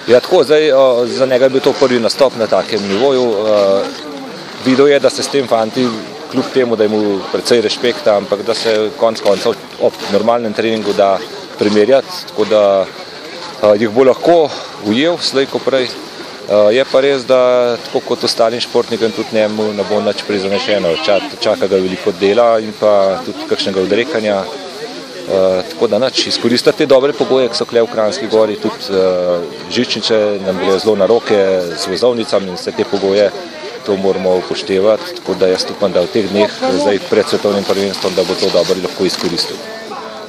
Ja, tako, zdaj za njega je bil to prvi nastop na takem nivoju. Videl je, da se s tem fanti, kljub temu, da je mu precej respekta, ampak da se konec koncev ob normalnem treningu da primerjati, tako da jih bo lahko ujel slej ko prej. Je pa res, da tako kot ostalim športnikom tudi njemu ne bo nič prizanešeno. Čaka ga veliko dela in pa tudi kakšnega odrekanja. Tako da nič, izkoristiti te dobre pogoje, ki so tukaj v Kranjski Gori, tudi žičnice nam gre zelo na roke z vozovnicami in vse te pogoje, to moramo upoštevati, tako da jaz upam, da v teh dneh zdaj pred svetovnim prvenstvom, da bo to dobro lahko izkoristil.